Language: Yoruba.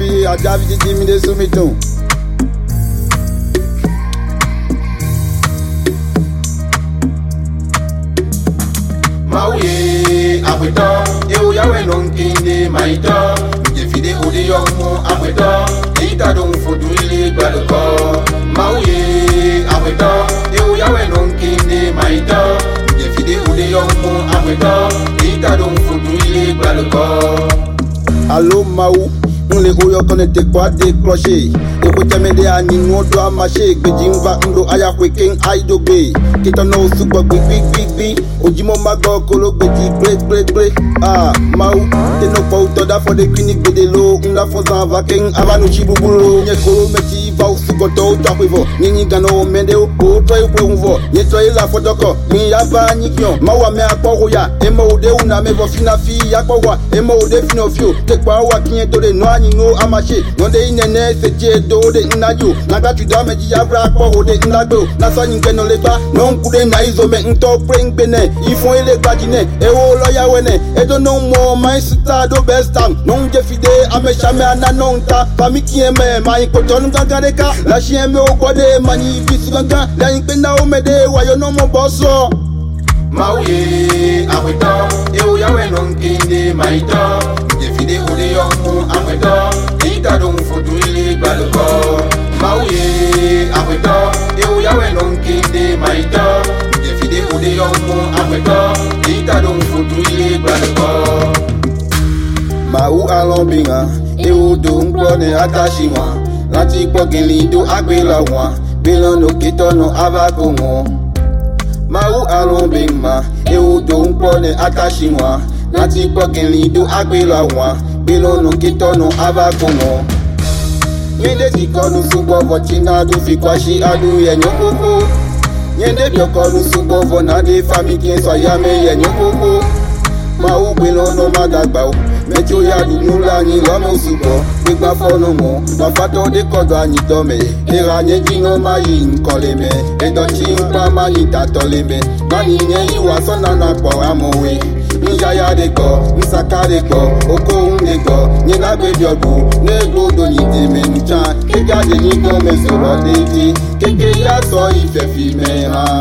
fi aja fi jiji mi de sumi ton. Mauye abuda eu yawe non kinde maita jefide ode yomo abuda ita don fodu ile gbaloko Mauye abuda eu yawe non kinde maita jefide ode yomo abuda ita don fodu ile gbaloko. Allo Maou, on les oyo connecté quoi décroché. Écoutez mes des anis, nous doit marcher. Beijing va ndo aya kweken aidobe. Kitano super big. Ojimo mago kolo beji break. Ah, Maou, te no pa utoda for the clinic bedelo. On la fonza vaken avanu chibubulo. Nye kolo meti va usugoto tapivo. Nini gano mendeo, o toy kweunvo. Nye toy la fotoko, ni yaba nikyon. Mawa me akwa ya, emo de una me vo fina fi yakwa. Emo de fino fio, te kwa wa kinye to de noa ni no amache. Nonde inene se je do de inayo. Naga tu da meji yavra kwa de inagbo. Nasa nyingeno leba, non kude na izo me nto preng bene. Ifon ele gbajine, e o loya wene. E do no more my star do best time. Non je fide ame chame ana non ta. Fami kieme ma ikoton gagareka. La chien me o kwade mani bisu ganga. La inkpena o mede wa yo no mo bosso. Mauye abuda eu yawe non kinde maita jefide ode yomo abuda ita don fodu ile gbaloko Mauye abuda eu yawe non kinde maita jefide ode yomo abuda ita don fodu ile gbaloko. Maou alobinga, e o do ngbone atashiwa. Lati pogili do agbela wa, belono kitono avako mo. Maou alobinga, e o do ngbone atashiwa. Lati pogili do agbela wa, belono kitono avako mo. Nyende tikonu subo vochina do fikwashi adu yenyo koko. Nyende biokonu subo vona de fami kien soyame yenyo koko. Maou belono madagba. Mecho ya dunula ni lomo subo Bigba fono mo Mafato de kodo ani tome Era nye jino ma yi nkoleme Edo chimpa ma yi tatoleme Mani nye iwa sona na kwa amowe Njaya de ko, nsaka de ko Oko de ko, nye na bebi obu Negro do ni teme nchan Keka de ni tome soro de ti Keke ya so ife fi me ha